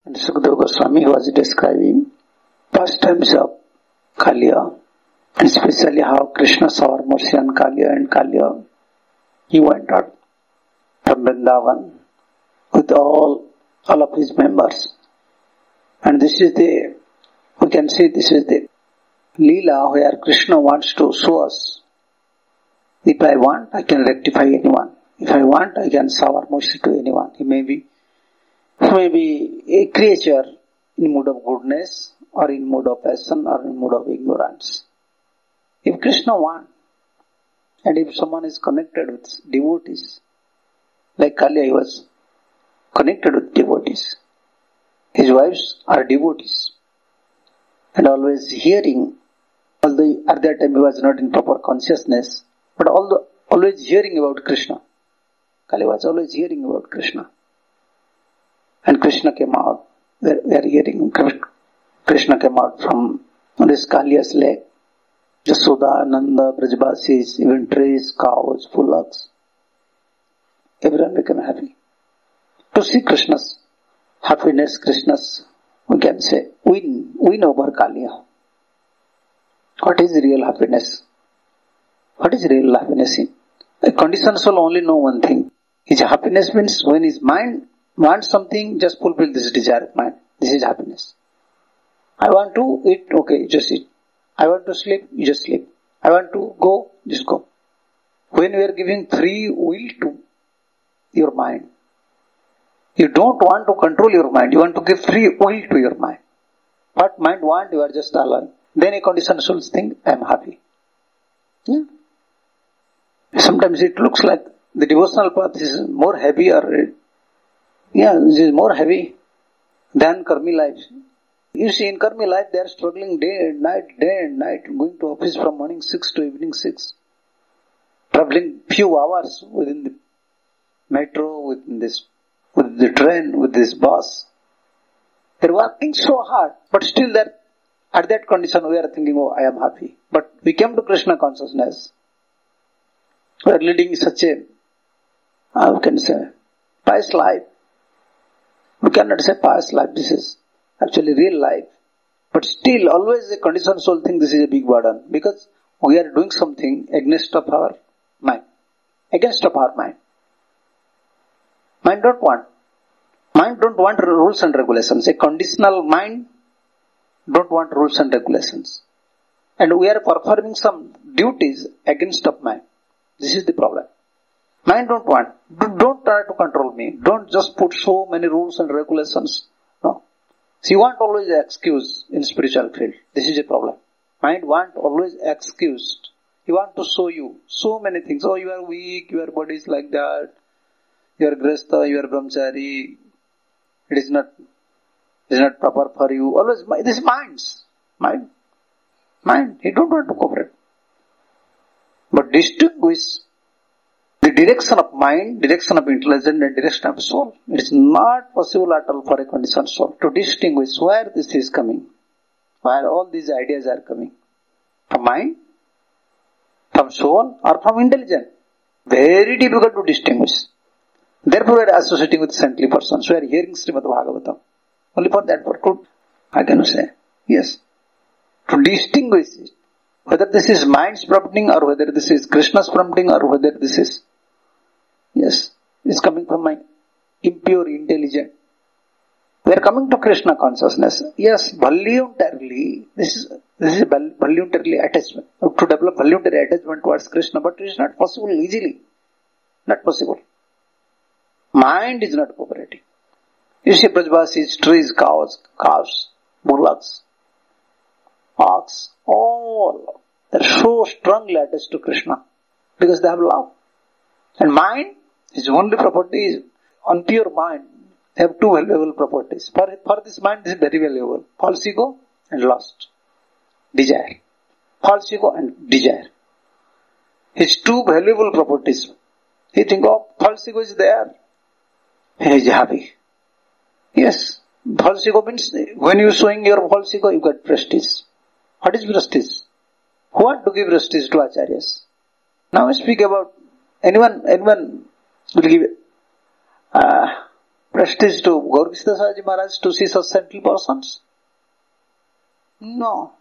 And Sukadeva Goswami was describing pastimes of Kaliya, and especially how Krishna saw mercy on Kaliya, and Kaliya, he went out from Vrindavan with all of his members. And this is we can say this is the Leela where Krishna wants to show us. If I want, I can rectify anyone. If I want, I can shower mercy to anyone. He may be a creature in mood of goodness, or in mood of passion, or in mood of ignorance. If Krishna wants, and if someone is connected with devotees, like Kaliya, he was connected with devotees. His wives are devotees. And always hearing, although at that time he was not in proper consciousness, but always hearing about Krishna. Kaliya was always hearing about Krishna. And Krishna came out. We are hearing Krishna came out from this Kaliya's leg. Jasoda, Nanda, Brajbasis, even trees, cows, bullocks. Everyone became happy. To see Krishna's happiness, Krishna's, we can say, win over Kaliya. What is real happiness? What is real happiness? A conditioned soul only know one thing. His happiness means when his mind wants something, just fulfill this desire of mind. This is happiness. I want to eat, okay, just eat. I want to sleep, you just sleep. I want to go, just go. When we are giving free will to your mind, you don't want to control your mind, you want to give free will to your mind. What mind wants, you are just allowing. Then a conditioned soul thinks, I am happy. Yeah. Sometimes it looks like the devotional path is more heavy, or this is more heavy than karmi life. You see, in karmi life, they are struggling day and night, going to office from morning 6 to evening 6, traveling few hours within the metro, with the train, with this bus. They are working so hard, but still at that condition we are thinking, oh, I am happy. But we came to Krishna consciousness. We are leading such a, how can say, pious life. We cannot say pious life, this is actually real life. But still, always a conditioned soul thinks this is a big burden, because we are doing something against of our mind. Against of our mind. Mind don't want rules and regulations. A conditional mind don't want rules and regulations. And we are performing some duties against of mind. This is the problem. Mind don't want. Don't try to control me. Don't just put so many rules and regulations. No. So you want always an excuse in spiritual field. This is a problem. Mind want always excused. He want to show you so many things. Oh, you are weak, your body is like that. You are grasta, you are brahmachari. It is not proper for you. Always, this is mind. He don't want to cooperate. But distinguish the direction of mind, direction of intelligence, and direction of soul. It is not possible at all for a conditioned soul to distinguish where this is coming, where all these ideas are coming. From mind, from soul, or from intelligence. Very difficult to distinguish. Therefore, we are associating with saintly persons. We are hearing Srimad Bhagavatam. Only for that purpose, I can say. Yes. To distinguish it. Whether this is mind's prompting, or whether this is Krishna's prompting, or whether this is, coming from my impure intelligence. We are coming to Krishna consciousness. Yes, voluntarily, this is voluntarily attachment. To develop voluntary attachment towards Krishna, but it is not possible easily. Not possible. Mind is not cooperating. You see Brajbasis, trees, cows, bullocks, ox, all, they are so strongly attached to Krishna because they have love. And mind, his only property is, on pure mind, they have two valuable properties. For this mind, this is very valuable. False ego and lust. Desire. False ego and desire. His two valuable properties. He thinks, oh, false ego is there. He is happy. Yes. False ego means, when you are showing your false ego, you get prestige. What is prestige? Who want to give prestige to acharyas? Now we speak about anyone will give prestige to Gaurkishna Sahaji Maharaj to see such saintly persons? No.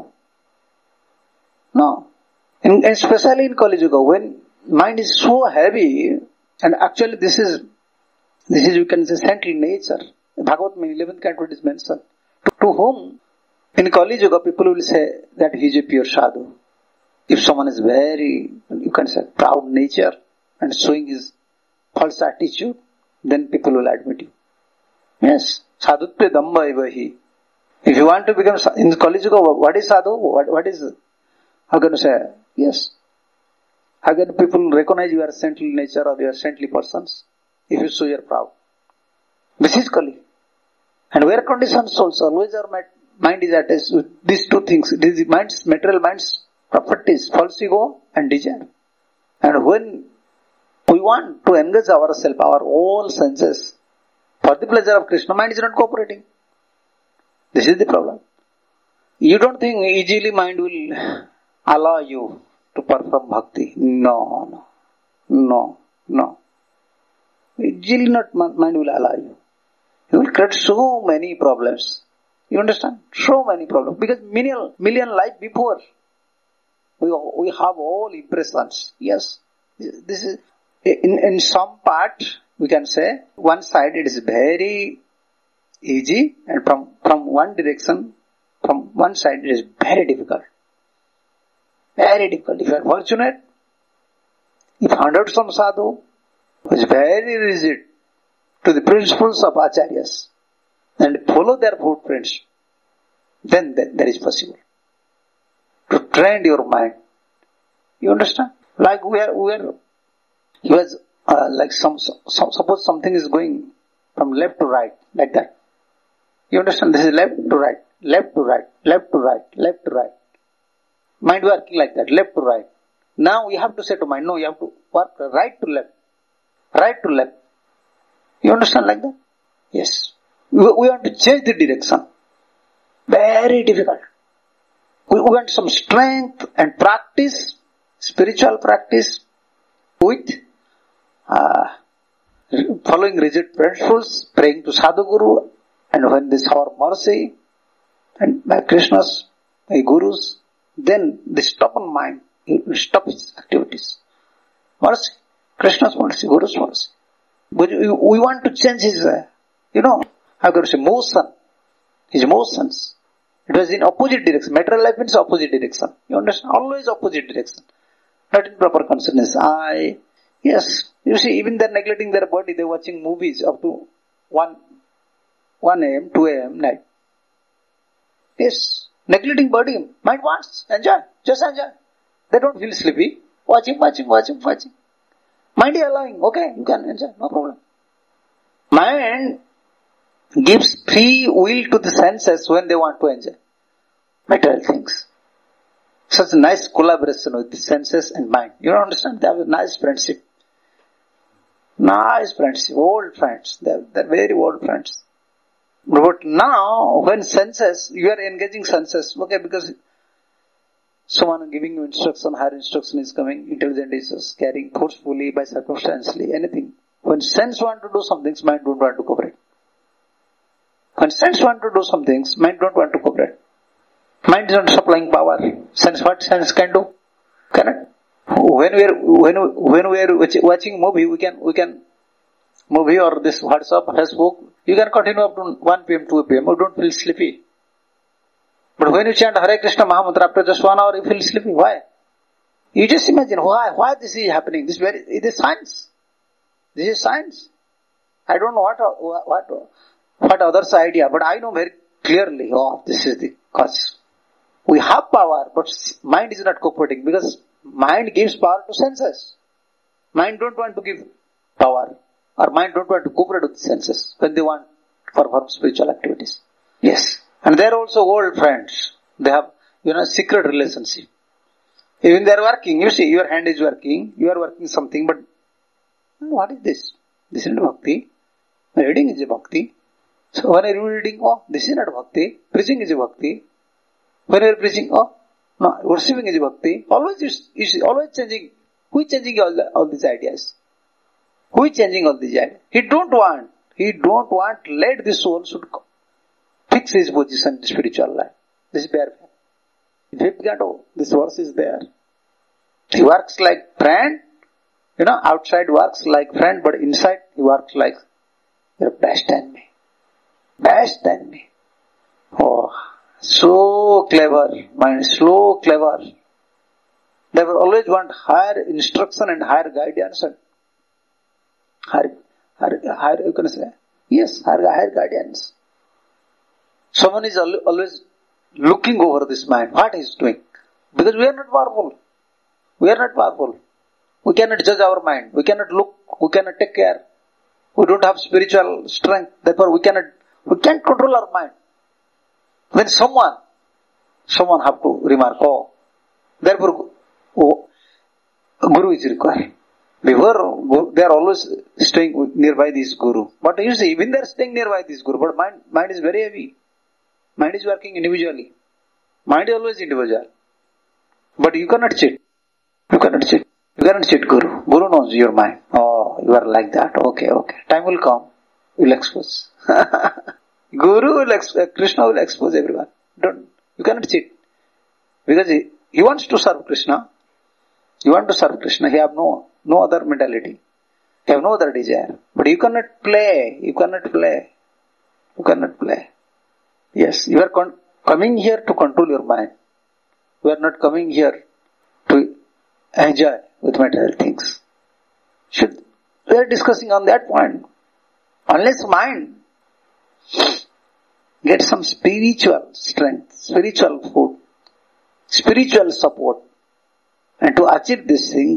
And especially in Kali Yuga, when mind is so heavy, and actually this is you can say saintly nature. Bhagavad in 11th canto it is mentioned. To whom in Kali Yuga people will say that he is a pure sadhu. If someone is very, you can say, proud nature and showing his false attitude, then people will admit you. Yes, sadhutve damba evahi. If you want to become, in Kali Yuga, what is sadhu? What is, how can you say? Yes. How can people recognize you are saintly nature or you are saintly persons? If you show you are proud. This is Kali. And where conditioned souls, always our mind is attached with these two things. These minds, material minds, properties, false ego and desire. And when we want to engage ourselves, our all senses, for the pleasure of Krishna, mind is not cooperating. This is the problem. You don't think easily mind will allow you to perform bhakti. No. Easily not mind will allow you. You will create so many problems. You understand? So many problems. Because million life before, we have all impressions. Yes. This is, in some part, we can say, one side it is very easy, and from one direction, from one side it is very difficult. Very difficult. If you are fortunate, if 100 some sadhu who is very rigid to the principles of acharyas and follow their footprints, then that is possible. To train your mind. You understand? Like he was like suppose something is going from left to right, like that. You understand? This is left to right, left to right, left to right, left to right. Mind working like that, left to right. Now you have to say to mind, no, you have to work right to left, right to left. You understand like that? Yes. We want to change the direction. Very difficult. We want some strength and practice, spiritual practice with following rigid principles, praying to Sadhguru, and when this our mercy and by Krishna's, by Gurus, then the stubborn mind will stop its activities. Mercy, Krishna's mercy, Guru's mercy. But we want to change his, how can you say, motion, his motions. It was in opposite direction. Material life means opposite direction. You understand? Always opposite direction. Not in proper consciousness. Yes. You see, even they're neglecting their body. They're watching movies up to 1 a.m., 2 a.m. night. Yes. Neglecting body. Mind wants. Enjoy. Just enjoy. They don't feel sleepy. Watching. Mind is allowing. Okay, you can enjoy. No problem. Mind gives free will to the senses when they want to enjoy material things. Such a nice collaboration with the senses and mind. You don't understand? They have a nice friendship. Nice friendship. Old friends. They're very old friends. But now, when senses, you are engaging senses, okay, because someone giving you instruction, higher instruction is coming, intelligent is carrying forcefully, by circumstantially, anything. When sense want to do some things, mind don't want to cooperate. When sense want to do some things, mind don't want to cooperate. Mind is not supplying power. Sense, what sense can do? Cannot. When we are watching movie, we can movie or this WhatsApp, Facebook, you can continue up to 1 p.m., 2 p.m. You don't feel sleepy. But when you chant Hare Krishna Mahamantra after just 1 hour, you feel sleepy. Why? You just imagine why this is happening. It is science. This is science. I don't know what others' idea, but I know very clearly, this is the cause. We have power, but mind is not cooperating because mind gives power to senses. Mind don't want to give power, or mind don't want to cooperate with the senses when they want to perform spiritual activities. Yes. And they are also old friends. They have, secret relationship. Even they are working, you see, your hand is working, you are working something, but what is this? This is not bhakti. Reading is a bhakti. So when are you reading? This is not bhakti. Preaching is a bhakti. When you are preaching, no, worshipping is a bhakti. Always changing. Who is changing all these ideas? Who is changing all these ideas? He don't want He don't want, let the soul should fix his position in spiritual life. This is bare fact. Fifth canto, this verse is there. He works like friend, outside works like friend, but inside he works like you're best enemy. Best enemy. Oh, so clever, mind, so clever. They will always want higher instruction and higher guidance and higher, you can say, yes, higher guidance. Someone is always looking over this mind, what he is doing. Because we are not powerful. We are not powerful. We cannot judge our mind. We cannot look. We cannot take care. We don't have spiritual strength. Therefore, we can't control our mind. Then someone have to remark, therefore, Guru is required. Before, they are always staying nearby this Guru. But you see, even they are staying nearby this Guru, but mind is very heavy. Mind is working individually. Mind is always individual. But you cannot cheat. You cannot cheat. You cannot cheat Guru. Guru knows your mind. Oh, you are like that. Okay. Time will come. You will expose. Krishna will expose everyone. You cannot cheat. Because he wants to serve Krishna. You want to serve Krishna. He have no other mentality. He have no other desire. But you cannot play. You cannot play. Yes, you are coming here to control your mind. You are not coming here to enjoy with material things. We are discussing on that point. Unless mind gets some spiritual strength, spiritual food, spiritual support, and to achieve this thing,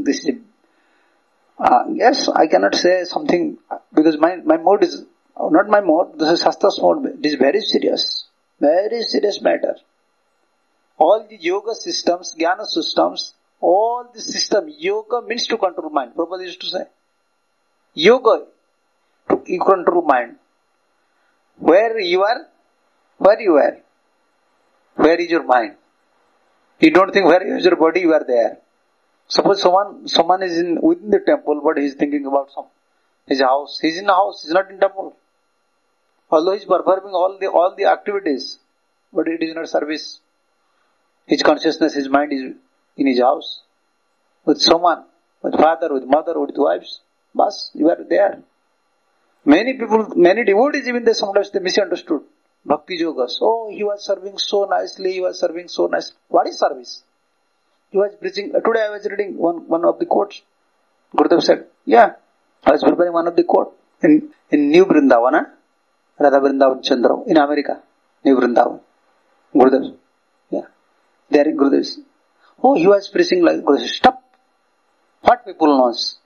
yes, I cannot say something because my mode is not my mode. This is Shastra's mode. It is very serious matter. All the yoga systems, jnana systems, all the system, yoga means to control mind. Prabhupada used to say, yoga to control mind. Where you are, where is your mind? You don't think where is your body, you are there. Suppose someone is within the temple, but he is thinking about his house. He is in a house, he is not in temple. Although he is performing all the activities, but it is not service. His consciousness, his mind is in his house. With someone, with father, with mother, with wives. Bas, you are there. Many people, many devotees even sometimes they misunderstood. Bhakti yogas. Oh, he was serving so nicely, What is service? He was preaching. Today I was reading one of the quotes. Gurudev said, I was preparing one of the quote in New Vrindavan, Radha Vrindavan Chandra, in America. New Vrindavan. Gurudev. There Gurudev. Oh, he was preaching like Gurudev. Stop. What people knows?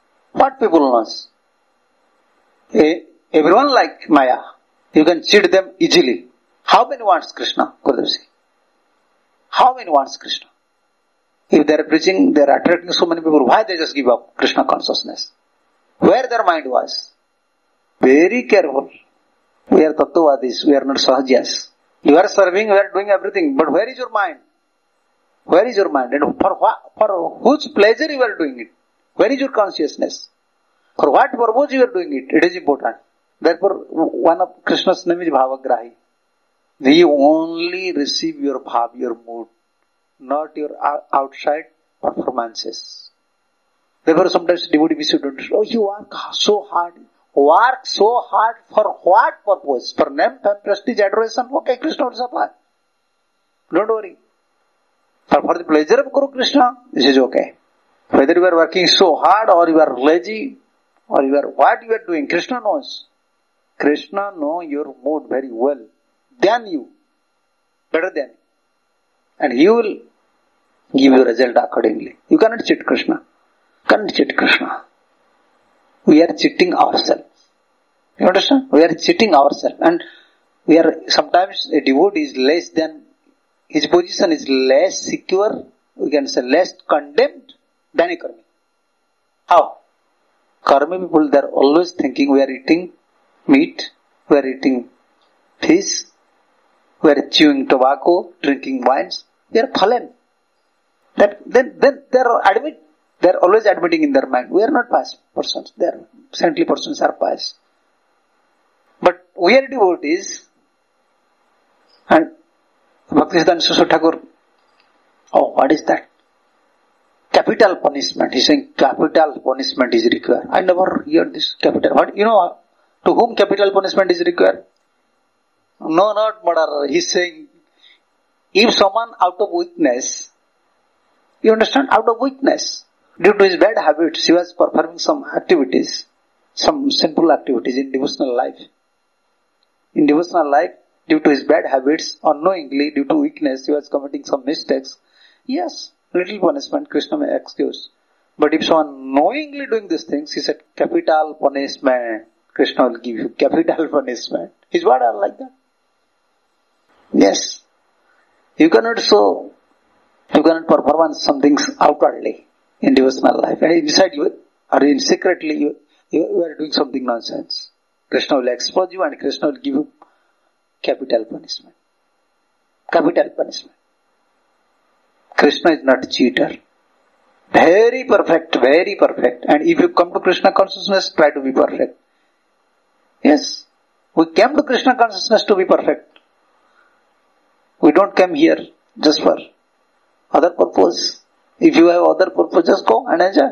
Everyone like Maya. You can cheat them easily. How many wants Krishna? Gurudev said. How many wants Krishna? If they are preaching, they are attracting so many people. Why they just give up Krishna consciousness? Where their mind was? Very careful. We are Tattvavadis. We are not Sahajas. You are serving, you are doing everything. But where is your mind? Where is your mind? And for whose pleasure you are doing it? Where is your consciousness? For what purpose you are doing it? It is important. Therefore, one of Krishna's name is Bhavagrahi. We only receive your bhav, your mood, not your outside performances. Therefore, sometimes devotees don't understand. Oh, you work so hard. Work so hard for what purpose? For name, fame, prestige, adoration? Okay, Krishna will supply. Don't worry. For the pleasure of Guru Krishna, this is okay. Whether you are working so hard or you are lazy or what you are doing, Krishna knows. Krishna knows your mood very well than you. Better than you. And He will give you result accordingly. You cannot cheat Krishna. We are cheating ourselves. You understand? We are cheating ourselves. And we are sometimes a devotee is less than, his position is less secure, we can say less condemned than a karmi. How? Karmi people, they are always thinking we are eating meat, we are eating fish, we are chewing tobacco, drinking wines. They are fallen. Then they are always admitting in their mind, we are not pious persons. They are saintly persons are pious. we are devotees, and Bhaktisiddhanta Saraswati Thakur, oh, what is that? Capital punishment. He's saying capital punishment is required. I never heard this capital. What, to whom capital punishment is required? No, not murderer. He's saying, if someone out of weakness, you understand, out of weakness, due to his bad habits, he was performing some activities, some sinful activities in devotional life. In devotional life, due to his bad habits, unknowingly, due to weakness, he was committing some mistakes. Yes, little punishment, Krishna may excuse. But if someone knowingly doing these things, he said, capital punishment, Krishna will give you capital punishment. His words are like that. Yes. You cannot perform some things outwardly in devotional life. And inside you, or in secretly, you are doing something nonsense. Krishna will expose you and Krishna will give you capital punishment. Capital punishment. Krishna is not a cheater. Very perfect, very perfect. And if you come to Krishna consciousness, try to be perfect. Yes. We came to Krishna consciousness to be perfect. We don't come here just for other purpose. If you have other purpose, just go and enjoy.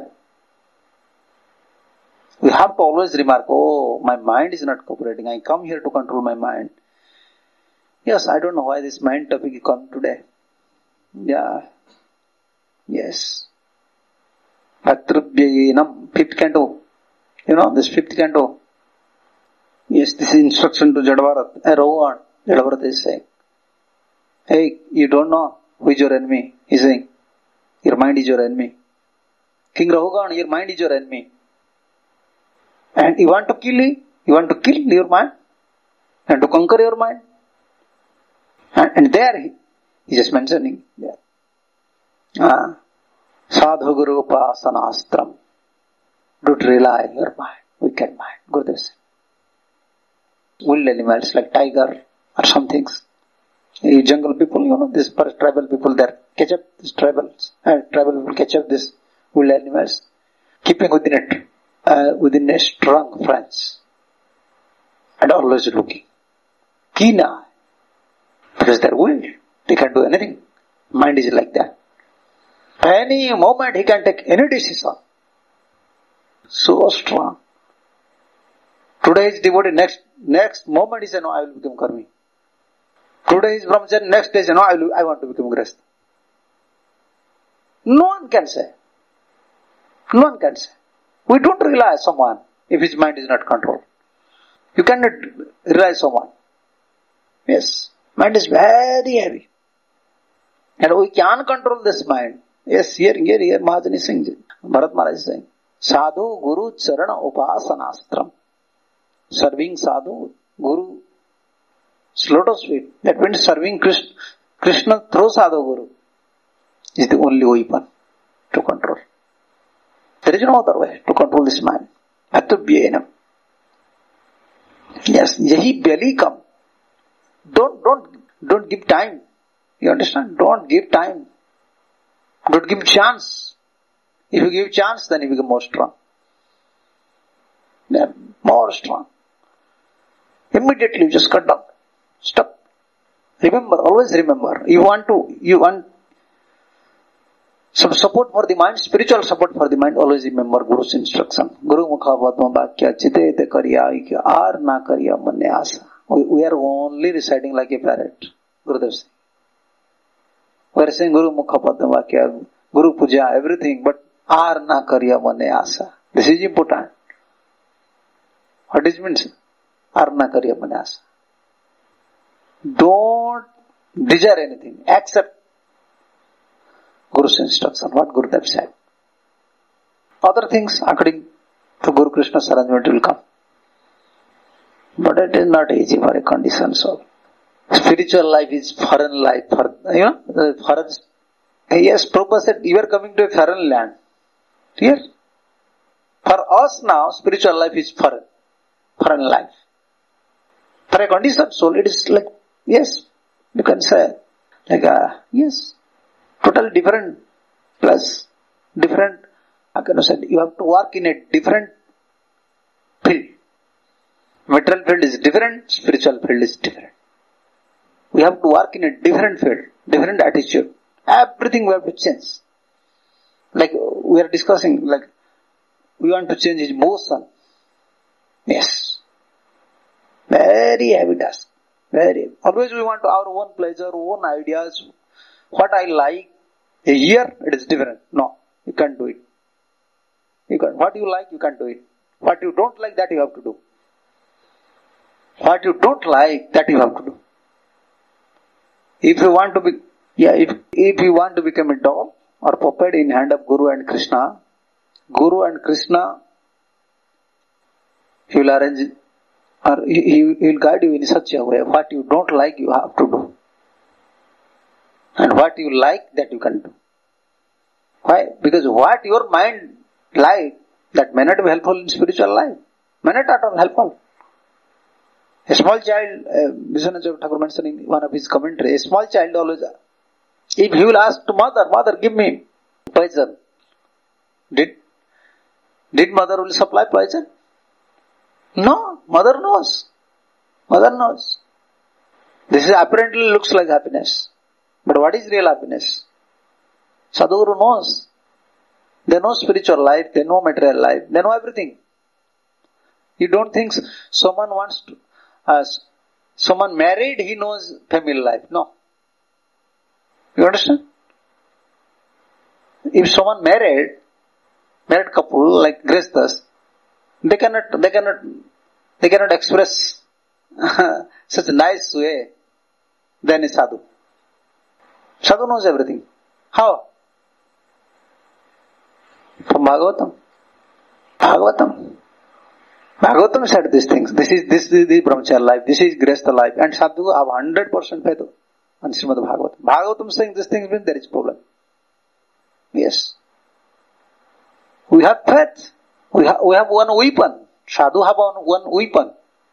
We have to always remark, oh, my mind is not cooperating. I come here to control my mind. Yes, I don't know why this mind topic come today. Yeah. Yes. Bhaktrubyayinam, 5th canto. This 5th canto. Yes, this is instruction to Jadavarat. Rohan, Jadavarat is saying, hey, you don't know who is your enemy. He's saying, your mind is your enemy. King Rahugan, your mind is your enemy. And you want to kill it? You want to kill your mind? And to conquer your mind? And there, he is just mentioning there. Sadhu Guru Upasanastram. Don't rely on your mind, wicked mind. Gurudev said. Wild animals like tiger or some things. Jungle people, these tribal people there catch up these tribal people catch up these wild animals, keeping within a strong fence and always looking. Keen eye. Because they're wild. They can't do anything. Mind is like that. Any moment he can take any decision. So strong. Today is devotee, next moment he says, no, I will become karmi. Today is brahmacharya, next day he says, no, I want to become grihastha. No one can say. No one can say. We don't rely on someone if his mind is not controlled. You cannot rely on someone. Yes. Mind is very heavy. And we can control this mind. Yes, here, Mahajani is saying, Bharat Maharaj is saying, Sadhu Guru Charana Upasanastram. Serving Sadhu, Guru, lotus feet. That means serving Krishna through Sadhu Guru is the only weapon to control. There is no other way to control this mind. Atubhyenam. Yes, yahi bali kam. Don't give time. You understand? Don't give time. Don't give chance. If you give chance, then you become more strong. Then more strong. Immediately you just cut down. Stop. Remember, always remember. You want some support for the mind, spiritual support for the mind, always remember Guru's instruction. Guru Mukha Padma Bhakya Chitete Karya Ikya Ar Na Karya Manne Asa. We are only reciting like a parrot. Gurudev says. We are saying Guru Mukha Padma Bhakya, Guru Puja, everything, but Ar Na Karya Manne Asa. This is important. What does it mean? Ar Na Karya Manne Asa. Don't desire anything except Guru's instruction, what Gurudev said. Other things, according to Guru Krishna's arrangement, will come. But it is not easy for a conditioned soul. Spiritual life is foreign life. Foreign. Yes, Prabhupada said, you are coming to a foreign land. Here. For us now, spiritual life is foreign life. For a conditioned soul, it is like, yes, you can say, like, yes, total different plus different, you have to work in a different field. Material field is different, spiritual field is different. We have to work in a different field, different attitude. Everything we have to change. Like we are discussing, like we want to change his motion. Yes. Very heavy task. Very. Always we want our own pleasure, own ideas. What I like. Here it is different. No, you can't do it. You can't. What you like, you can't do it. What you don't like, that you have to do. What you don't like, that you have to do. If you want to be, if you want to become a doll or puppet in hand of Guru and Krishna, he will arrange or he will guide you in such a way. What you don't like, you have to do. And what you like, that you can do. Why? Because what your mind like, that may not be helpful in spiritual life. May not at all helpful. A small child, Vishwanath Thakur mentioned in one of his commentaries, a small child always, if he will ask to mother, give me poison. Did mother will supply poison? No, mother knows. Mother knows. This is apparently looks like happiness. But what is real happiness? Sadhguru knows. They know spiritual life, they know material life, they know everything. You don't think someone wants to, someone married, he knows family life. No. You understand? If someone married couple like Grihasthas, they cannot express such a nice way than a sadhu. Sadhu knows everything. How? From Bhagavatam. Bhagavatam said these things. This is the brahmacharya life. This is Grihastha life. And sadhu have 100% faith on Srimad Bhagavatam. Bhagavatam saying these things means there is problem. Yes. We have faith. We have one weapon. Sadhu have one weapon.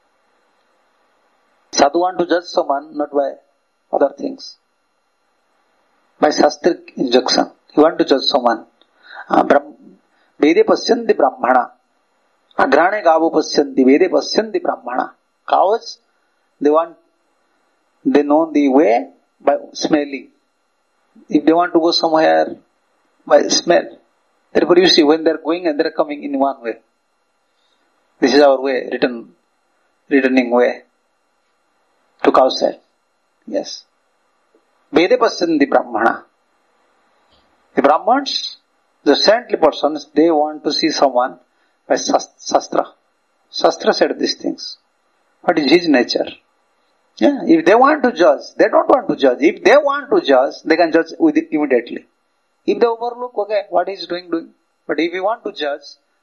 Sadhu want to judge someone not by other things. By shastric injunction. He want to judge someone. Vede pasyanti brahmana. Agrane gavo pasyanti. Vede pasyanti brahmana. Cows, they know the way by smelling. If they want to go somewhere, by smell. Therefore you see, when they are going and they are coming in one way. This is our way, returning way to cow side. Yes. Vede pasyanti brahmana. The Brahmans, the saintly persons, they want to see someone by Shastra. Shastra said these things. What is his nature? Yeah, if they want to judge, they don't want to judge. If they want to judge, they can judge with it immediately. If they overlook, okay, what he is doing. But if you want to judge,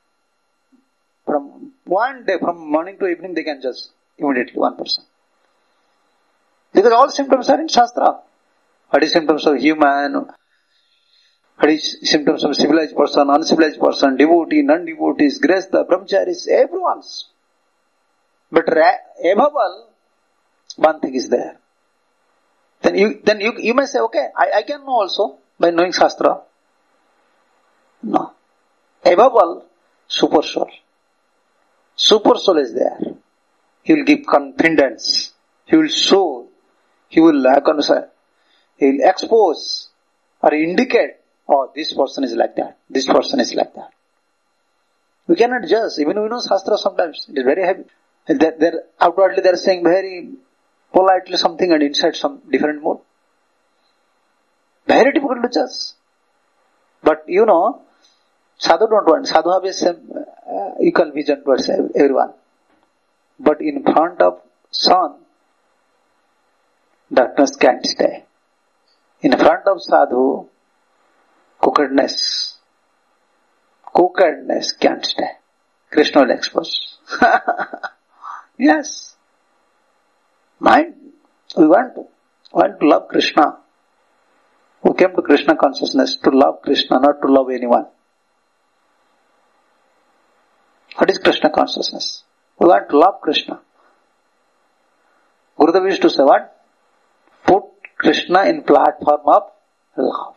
from one day, from morning to evening, they can judge immediately, one person. Because all symptoms are in Shastra. What is symptoms of human? What is symptoms of civilized person, uncivilized person, devotee, non-devotees, grihastha, brahmacharis, everyone's. But above all, one thing is there. Then you may say, okay, I can know also by knowing Shastra. No. Above all, super soul. Super soul is there. He will give confidence. He will show. He will expose or indicate, oh, this person is like that. This person is like that. We cannot judge. Even we know Shastra sometimes. It is very heavy. Outwardly they are saying very politely something and inside some different mode. Very difficult to judge. But you know, sadhu don't want. Sadhu have a same equal vision towards everyone. But in front of sun, darkness can't stay. In front of sadhu, crookedness can't stay. Krishna will expose. Yes. Mind. We want to love Krishna. We came to Krishna consciousness to love Krishna, not to love anyone. What is Krishna consciousness? We want to love Krishna. Gurudev used to say what? Put Krishna in platform of love.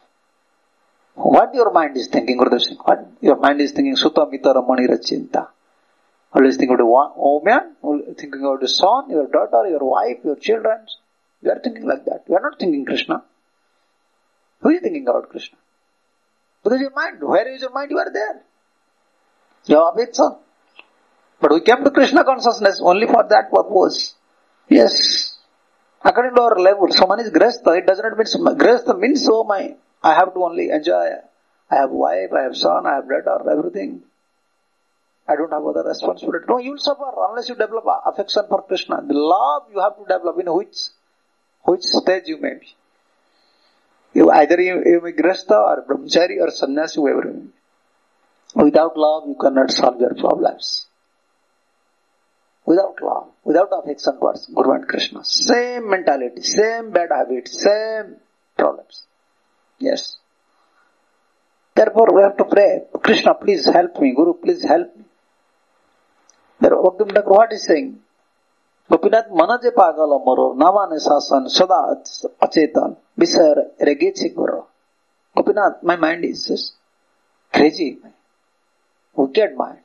What your mind is thinking, Gurudev Singh? What your mind is thinking? Sutta mita ramani rachinta. Always thinking about a woman, thinking about your son, your daughter, your wife, your children. You are thinking like that. You are not thinking Krishna. Who is thinking about Krishna? Because your mind, where is your mind? You are there. You have it, son. But we came to Krishna consciousness only for that purpose. Yes. According to our level, someone is gresta. It does not mean gresta means I have to only enjoy. I have wife, I have son, I have daughter, everything. I don't have other responsibility. No, you will suffer unless you develop affection for Krishna. The love you have to develop in which stage you may be. You may be gresta or brahmachari or sannyasi, whoever you may be. Without love, you cannot solve your problems. Without love, without affection towards Guru and Krishna. Same mentality, same bad habits, same problems. Yes. Therefore, we have to pray, Krishna, please help me. Guru, please help me. Therefore, Bhakti Thakur, what is saying? Gopinath manaje pagala moro, navane sasan, sada achetan, bisar regechi guru. Gopinath, my mind is just crazy. Wicked mind.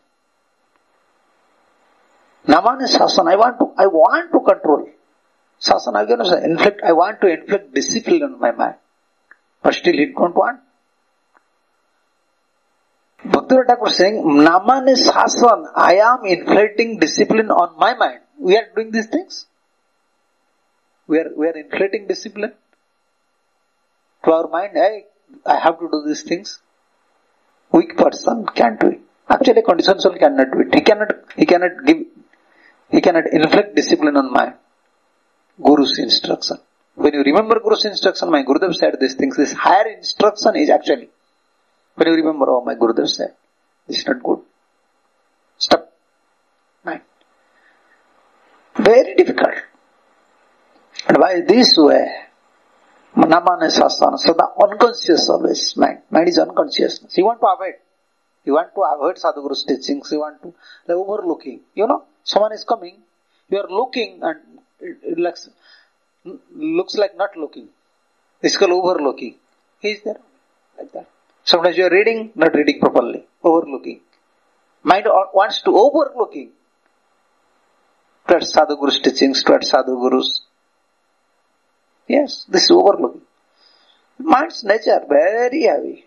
Navane sasan, I want to control. Sasan, I want to inflict discipline on my mind. But still he don't want. Bhaktivinoda Thakur saying, Namane Sasan, I am inflating discipline on my mind. We are doing these things. We are inflating discipline to our mind. I have to do these things. Weak person can't do it. Actually, conditioned soul cannot do it. He cannot inflict discipline on my Guru's instruction. When you remember Guru's instruction, my Gurudev said these things. This higher instruction is actually, when you remember, oh, my Gurudev said, this is not good. Stop. Right. Very difficult. And by this way, Namane Sasana, so the unconscious always mind. Mind is unconsciousness. You want to avoid. You want to avoid Sadhguru's teachings. You want to, like overlooking. You know, someone is coming, you are looking and it looks like not looking. It's called overlooking. He is there. Like that. Sometimes you are reading, not reading properly. Overlooking. Mind wants to overlooking towards Sadhguru's teachings, towards Sadhguru's. Yes, this is overlooking. Mind's nature, very heavy.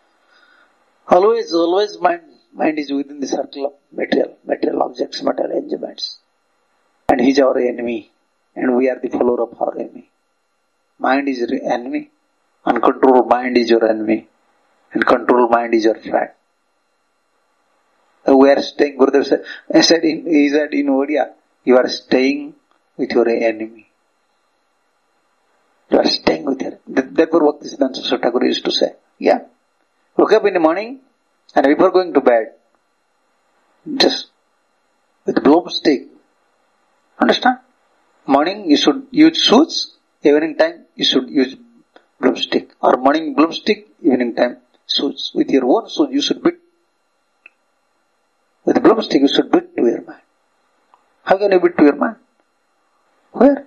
Always mind is within the circle of material objects, material enjoyments. And he is our enemy. And we are the follower of our enemy. Mind is your enemy. Uncontrolled mind is your enemy. And controlled mind is your friend. We are staying, Gurudev said, he said in Odia, you are staying with your enemy. You are staying with your, therefore Bhaktisiddhanta Saraswati Thakur used to say, yeah, wake up in the morning and before going to bed, just with bloom stick. Understand? Morning you should use shoes, evening time you should use broomstick. Or morning broomstick, evening time shoes. With your own shoes you should beat. With broomstick you should beat to your mind. How can you beat to your mind? Where?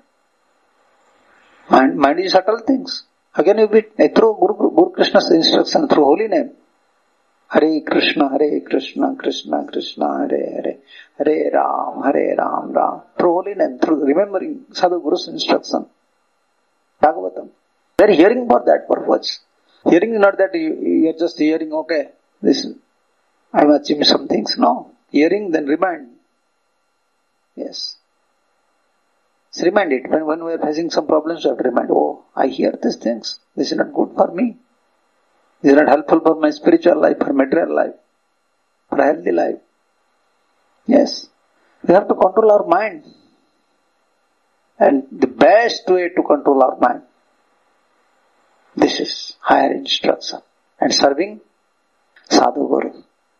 Mind is subtle things. How can you beat? Through Guru Krishna's instruction, through holy name. Hare Krishna, Krishna Krishna, Hare Ram, Ram. Through holy name, through remembering Sadhguru's instruction. Bhagavatam. They are hearing for that purpose. Hearing is not that you are just hearing, okay, this, I am achieving some things. No. Hearing, then remind. Yes. So remind it. When we are facing some problems, we have to remind, oh, I hear these things. This is not good for me. This is not helpful for my spiritual life, for material life, for a healthy life. Yes. We have to control our mind. And the best way to control our mind, this is higher instruction and serving Sadhguru.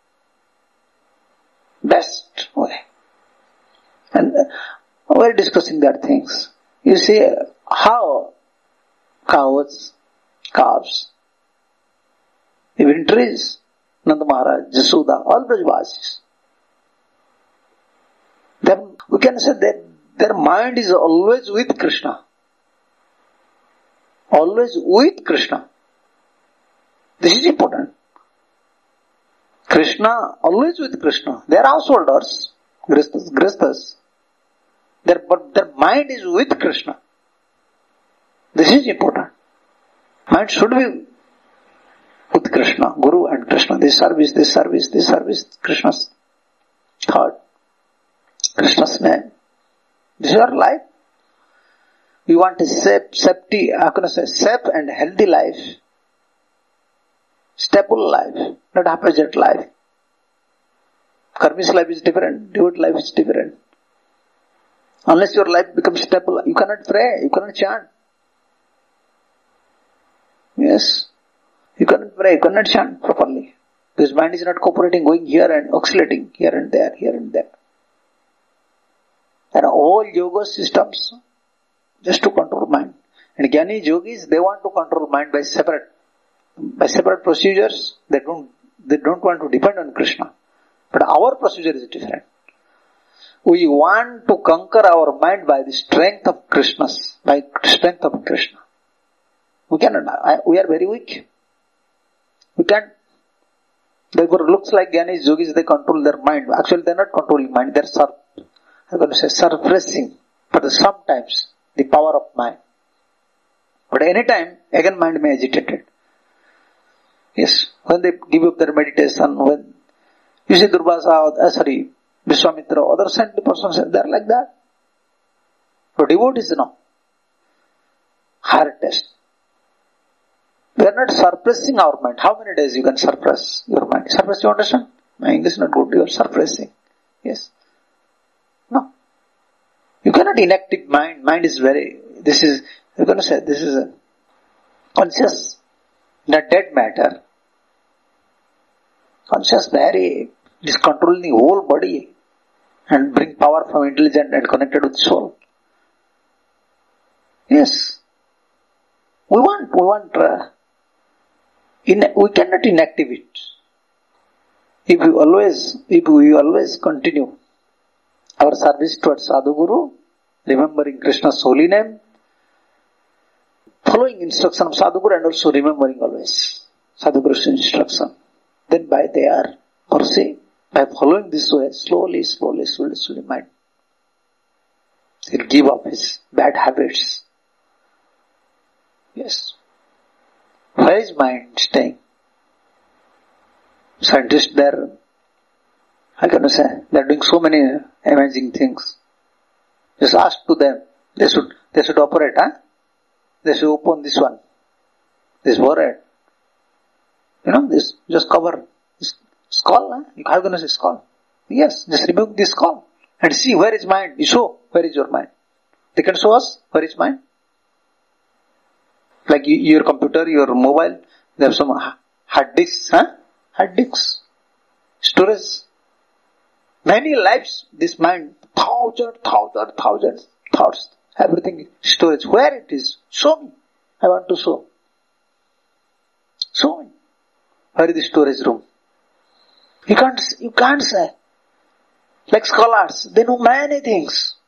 Best way. And we are discussing that things. You see how calves, even trees, Nanda Maharaj, Jasuda, all Brajvasis. Then we can say that their mind is always with Krishna. Always with Krishna. This is important. Krishna, always with Krishna. They are householders. Grihasthas. But their mind is with Krishna. This is important. Mind should be with Krishna, Guru and Krishna. This service, Krishna's thought, Krishna's name. This is our life. We want a safe and healthy life. Stable life, not opposite life. Karmi's life is different, devotee life is different. Unless your life becomes stable, you cannot pray, you cannot chant. Yes. You cannot pray, you cannot chant properly. Because mind is not cooperating, going here and oscillating here and there. And all yoga systems just to control mind. And Jnani yogis, they want to control mind by separate procedures. They don't want to depend on Krishna. But our procedure is different. We want to conquer our mind by the strength of Krishna. We cannot. We are very weak. We can't. Therefore, it looks like Jnani yogis, they control their mind. Actually, they are not controlling mind. They are suppressing. But sometimes the power of mind. But anytime, again mind may agitate it. Yes, when they give up their meditation, when you see Durvasa, Vishwamitra, other saintly persons, they are like that. But devotees, no. Higher test. We are not suppressing our mind. How many days you can suppress your mind? Suppress, you understand? My English is not good. You are suppressing. Yes. No. You cannot inactive mind. Mind is this is a conscious, not dead matter. Conscious, it is controlling the whole body and bring power from intelligent and connected with soul. Yes. We cannot inactive it. If we always continue our service towards Sadhguru, remembering Krishna's holy name, following instruction of Sadhguru and also remembering always Sadhguru's instruction, then by their mercy, by following this way, slowly, mind, he'll give up his bad habits. Yes. Where is mind staying? Scientists, they're doing so many amazing things. Just ask to them, they should operate, They should open this one, this forehead. This, just cover this skull, How can I say skull? Yes, just remove this skull and see where is mind. You show where is your mind. They can show us where is mind. Like your computer, your mobile, they have some hard disks, Hard disks. Storage. Many lives, this mind, thousands, thoughts, everything storage. Where it is? Show me. I want to show. Show me. Where is the storage room? You can't say. Like scholars, they know many things.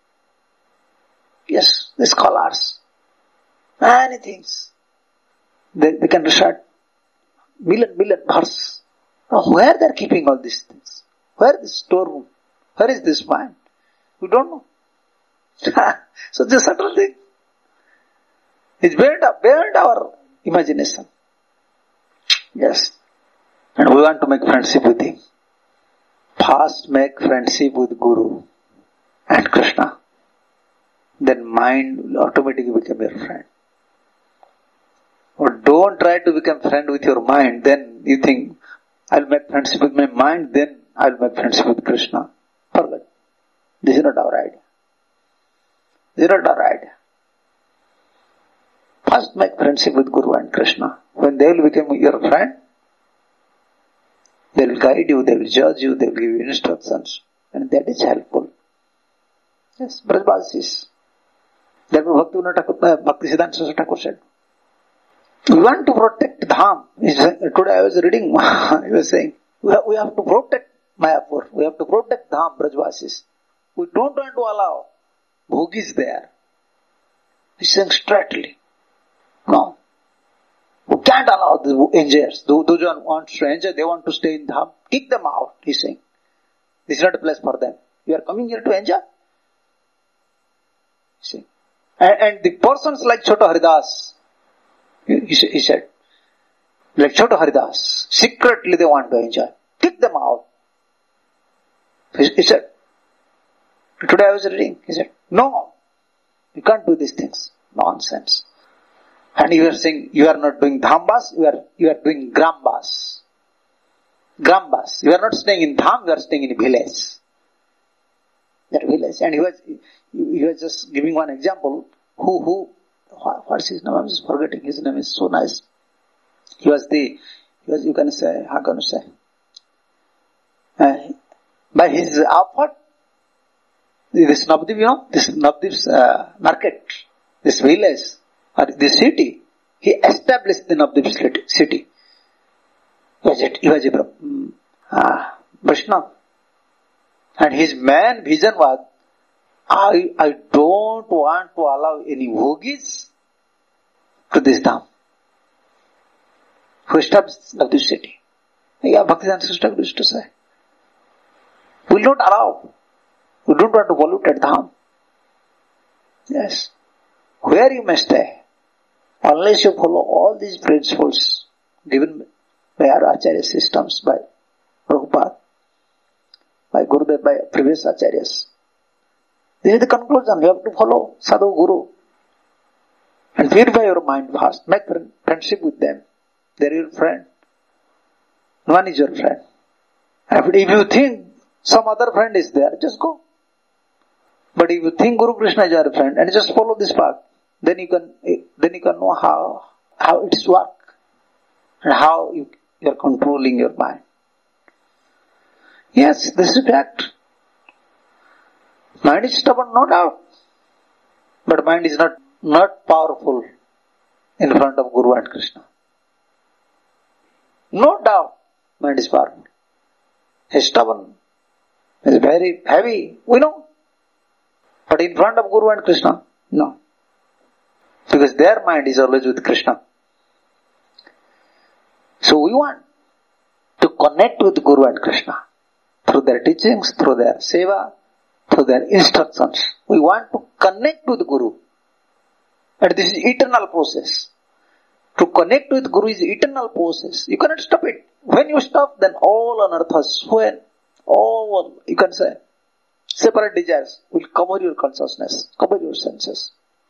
Yes, the scholars. Many things. They can recite million verse. Now, where they are keeping all these things? Where is the storeroom? Where is this mind? We don't know. So this subtle thing is beyond our imagination. Yes. And we want to make friendship with him. First make friendship with Guru and Krishna. Then mind will automatically become your friend. Or don't try to become friend with your mind. Then you think, I'll make friendship with my mind, then I'll make friendship with Krishna. Forget. This is not our idea. First make friendship with Guru and Krishna. When they will become your friend, they will guide you, they will judge you, they will give you instructions. And that is helpful. Yes, Brajbasis. Therefore Bhaktisiddhanta Thakur said, we want to protect Dham. Today I was reading, he was saying, we have to protect Mayapur. We have to protect Dham, Brajvasis. We don't want to allow Bhogis there. He's saying straightly. No. We can't allow the enjoyers. Those who want to enjoy, they want to stay in Dham. Kick them out, he's saying. This is not a place for them. You are coming here to enjoy. See? And the persons like Chota Haridas, he said, like Chota Haridas, secretly they want to enjoy. Kick them out. He said, today I was reading, he said, no, you can't do these things. Nonsense. And you are saying, you are not doing dhambas, you are doing grambas. Grambas. You are not staying in dham, you are staying in village. That village. And he was just giving one example. What's his name? I'm just forgetting. His name is so nice. He was, you can say, how can you say? By his effort, this Navadvip, this Navadvip's market, this village, or this city, he established the Navadvip city. He was a Vaishnava. And his main vision was, I don't want to allow any yogis to this dham. Who established Navadvip city. Yeah, Bhaktivedanta Swami used to say. We will not allow. We don't want to pollute that dham. Yes. Where you may stay, unless you follow all these principles given by our Acharya systems, by Prabhupada, by Gurudev, by previous Acharyas. This is the conclusion. You have to follow Sadhu Guru and purify your mind first. Make friendship with them. They are your friend. One is your friend. And if you think some other friend is there, just go. But if you think Guru Krishna is your friend and just follow this path, then you can know how it is work and how you are controlling your mind. Yes, this is fact. Mind is stubborn, no doubt. But mind is not powerful in front of Guru and Krishna. No doubt, mind is powerful. It's stubborn. It's very heavy, we know. But in front of Guru and Krishna, no. Because their mind is always with Krishna. So we want to connect with Guru and Krishna through their teachings, through their seva, through their instructions. We want to connect with Guru. And this is eternal process. To connect with Guru is eternal process. You cannot stop it. When you stop, then all anarthas, all, you can say, separate desires will cover your consciousness, cover your senses.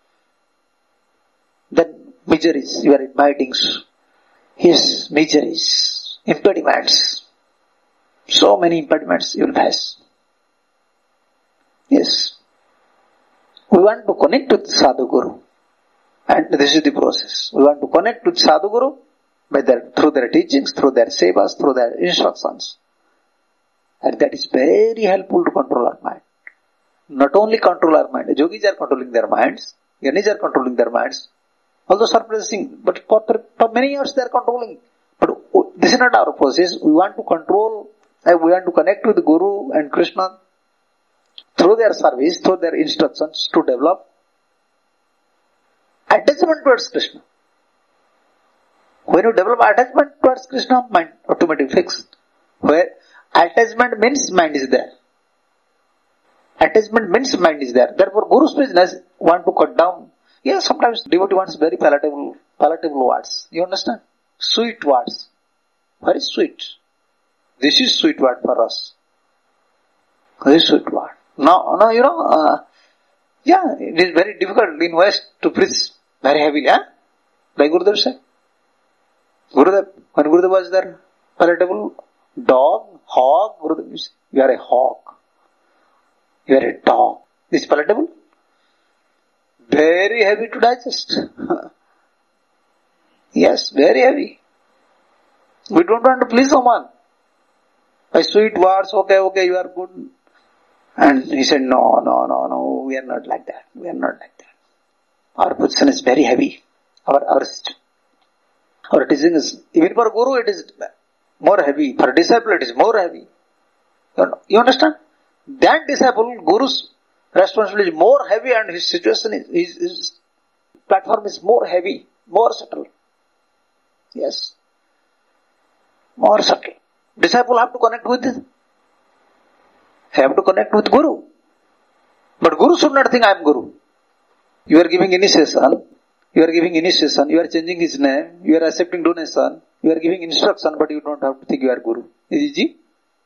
Then miseries, you are inviting his miseries, impediments. So many impediments you will face. Yes. We want to connect with Sadhu Guru. And this is the process. We want to connect with Sadhu Guru through their teachings, through their sevas, through their instructions. And that is very helpful to control our mind. Not only control our mind. Yogis are controlling their minds. Gyanis are controlling their minds. Although surprising, but for many years they are controlling. But this is not our process. We want to control, we want to connect with Guru and Krishna through their service, through their instructions to develop attachment towards Krishna. When you develop attachment towards Krishna, mind automatically fixed. Where attachment means mind is there. Attachment means mind is there. Therefore, Guru's business want to cut down. Yes, sometimes devotee wants very palatable words. You understand? Sweet words. Very sweet. This is sweet word for us. This is sweet word. Now, it is very difficult in West to preach very heavily, like Gurudev said. When Gurudev was there, palatable dog, hog, Gurudev said, you are a hog. You are a dog. This is palatable. Very heavy to digest. Yes, very heavy. We don't want to please someone. By sweet words, okay, you are good. And he said, no, we are not like that. We are not like that. Our position is very heavy. Our teaching is, even for Guru it is more heavy. For disciple it is more heavy. You understand? That disciple, Guru's responsibility is more heavy and his situation is, his platform is more heavy, more subtle. Yes. More subtle. Disciple have to connect with I have to connect with Guru. But Guru should not think I am Guru. You are giving initiation. You are giving initiation. You are changing his name. You are accepting donation. You are giving instruction, but you don't have to think you are Guru. Is it easy?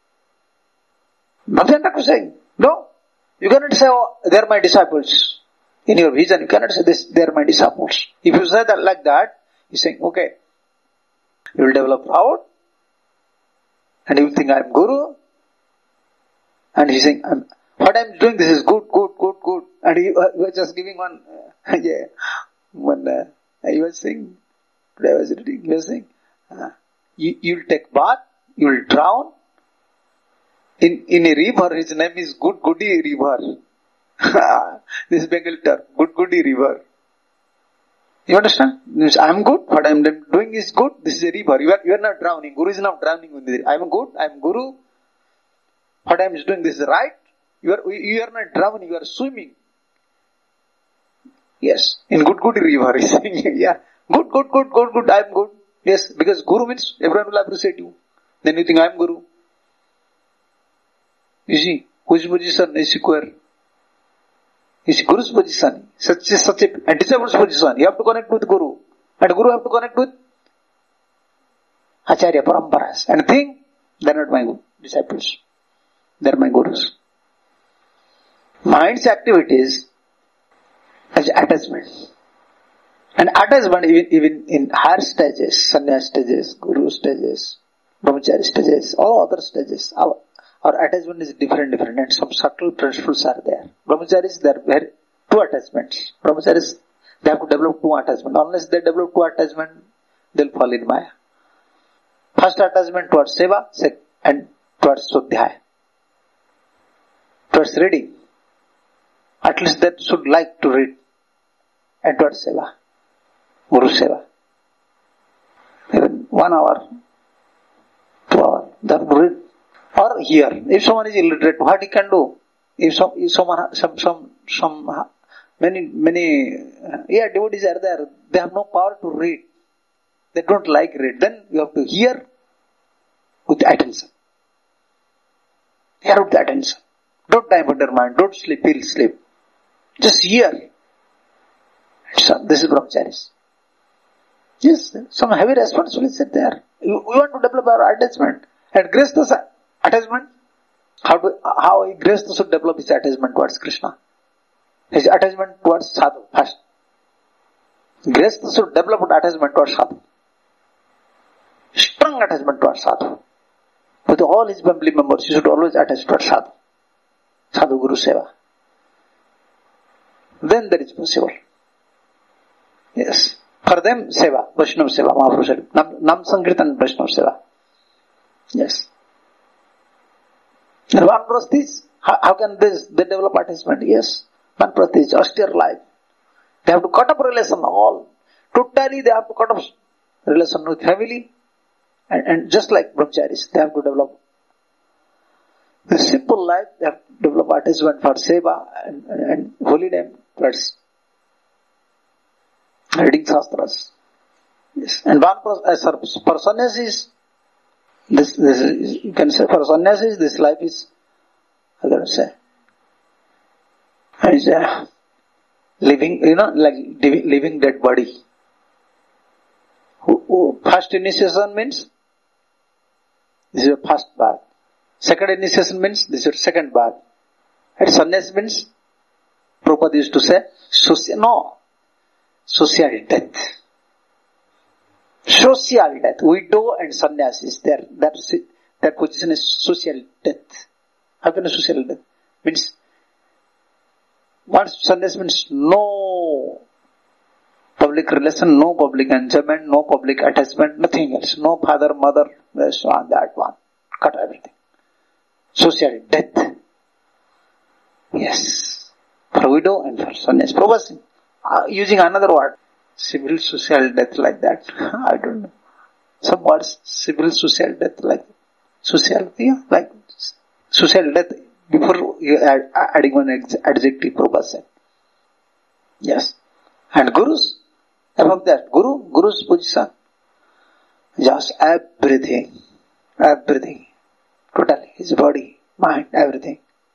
Bhakti Thakur saying, no. You cannot say, oh, they are my disciples. In your vision, you cannot say this, they are my disciples. If you say that like that, he's saying, okay, you will develop proud, and you will think I am Guru, and he's saying, what I am doing, this is good. And he was just giving one, he was saying, today I was reading, he was saying, you will take bath, you will drown, in a river, his name is Goody River. This is Bengal term, Goody River. You understand? I am good, what I am doing is good, this is a river. You are not drowning, Guru is not drowning with it. I am good, I am Guru. What I am doing, this is right. You are not drowning, you are swimming. Yes, in Goody River, he is saying, yeah, good, I am good. Yes, because Guru means everyone will appreciate you. Then you think I am Guru. You see, whose position is square? You see, Guru's position, such a disciple's position. You have to connect with Guru. And Guru have to connect with Acharya Paramparas. And think, they are not my disciples. They are my Gurus. Mind's activities as attachments. And attachment even in higher stages, sannyas stages, Guru stages, brahmachari stages, all other stages, our attachment is different and some subtle principles are there. Brahmacharis, there are two attachments. Brahmacharis, they have to develop two attachments. Unless they develop two attachments, they will fall in Maya. First attachment towards seva and towards swadhyaya. Towards reading. At least they should like to read. And towards seva. Guru seva. Even 1 hour, 2 hours, they have to read. Or hear. If someone is illiterate, what he can do? If many devotees are there, they have no power to read. They don't like read. Then you have to hear with attention. Hear with attention. Don't divert your mind. Don't feel sleep. Just hear. So, this is brahmacharis. Yes, some heavy responsibilities are there. We want to develop our attachment. And Grihastha attachment, how a Grihastha should develop his attachment towards Krishna. His attachment towards sadhu first. Grihastha should develop an attachment towards sadhu. Strong attachment towards sadhu. With all his family members, he should always attach towards sadhu. Sadhu Guru Seva. Then that is possible. Yes. For them, Seva, Vaishnava Seva, Mahaprabhu Nam Sankirtan Vaishnava Seva. Yes. And Vanprasthi is, how can they develop attachment? Yes. Vanprasthi is austere life. They have to cut up relation all. Totally they have to cut up relation with family. And just like brahmacharis, they have to develop the simple life, they have to develop attachment for seva and holy name towards reading shastras. Yes. And for sannyasis, this is, you can say for sannyasis, this life is, how can I say, is living, like living dead body. First initiation means this is your first bath. Second initiation means this is your second bath. And sannyas means, Prabhupada used to say, social death. Social death. Widow and sannyasis, their position is social death. How can a social death? Means, once sannyas means no public relation, no public enjoyment, no public attachment, nothing else. No father, mother, this one, that one. Cut everything. Social death. Yes. For widow and for sannyas. Probably using another word. Civil social death like that. I don't know. Some words, civil social death like social, like social death before adding one adjective, Prabhupada. Yes. And Gurus, above that, Guru's position, just everything, totally, his body, mind, everything,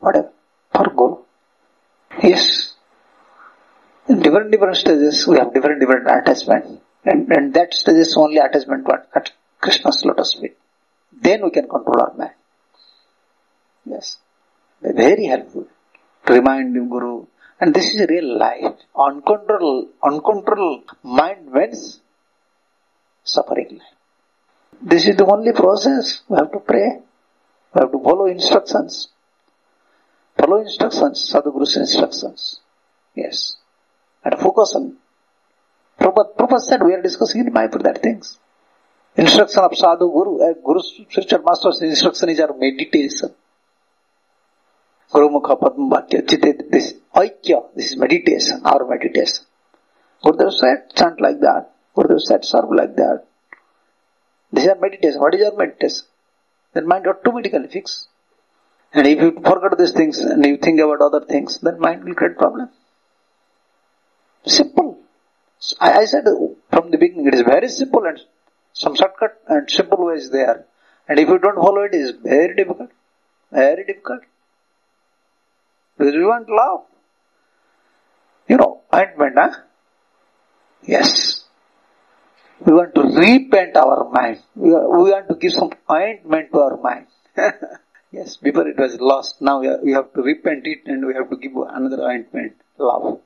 whatever, for Guru. Yes. In different stages, we have different attachment. And that stage is only attachment at Krishna's lotus feet. Then we can control our mind. Yes. Very helpful to remind him, Guru. And this is real life. Uncontrolled mind means suffering life. This is the only process. We have to pray. We have to follow instructions. Follow instructions, Sadhuguru's instructions. Yes. And focus on. Prabhupada said, we are discussing in Mayapur that things. Instruction of Sadhu Guru, Guru's spiritual master's instruction is our meditation. Guru Mukha Padma Bhatya Chitte, this Aikya, this is meditation, our meditation. Gurudev said, chant like that. Gurudev said, serve like that. This is our meditation. What is your meditation? Then mind automatically fix. And if you forget these things and you think about other things, then mind will create problem. Simple. I said from the beginning, it is very simple and some shortcut and simple ways there. And if you don't follow it, it is very difficult. Very difficult. Because we want love. Ointment, huh? Yes. We want to repaint our mind. We want to give some ointment to our mind. Yes, before it was lost. Now we have to repaint it and we have to give another ointment. Love.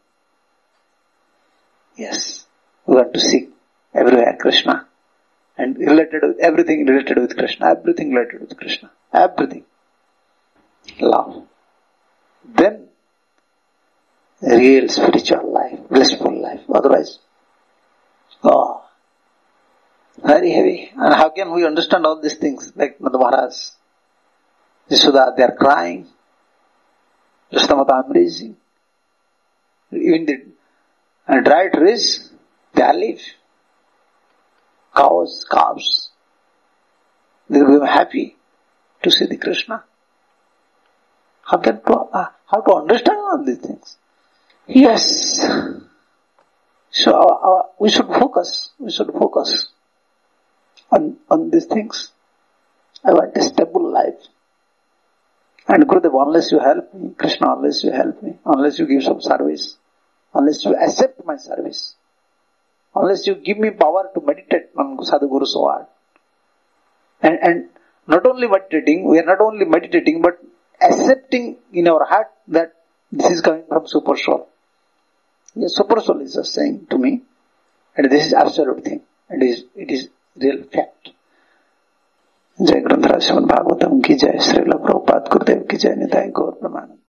Yes. We want to seek everywhere Krishna. And everything related with Krishna. Everything related with Krishna. Everything. Love. Then, real spiritual life, blissful life. Otherwise, very heavy. And how can we understand all these things? Like Nanda Maharaj, Yashoda, they are crying. Jastamata amazing. Even the dry trees, they are alive. Cows, calves, they will be happy to see the Krishna. How to understand all these things? Yes. So we should focus. We should focus on these things. I want a stable life. And Gurudev, unless you help me, Krishna, unless you help me, unless you give some service, unless you accept my service, unless you give me power to meditate on Sadhuguru's word. And not only meditating, we are not only meditating, but accepting in our heart that this is coming from Super Soul. Yes, Super Soul is just saying to me, and this is absolute thing, and it is real fact. Jai Grandhara Srimad Bhagavatam ki jai, Srila Prabhupada Gurudev ki jai, Nitai Gaur Pramanand.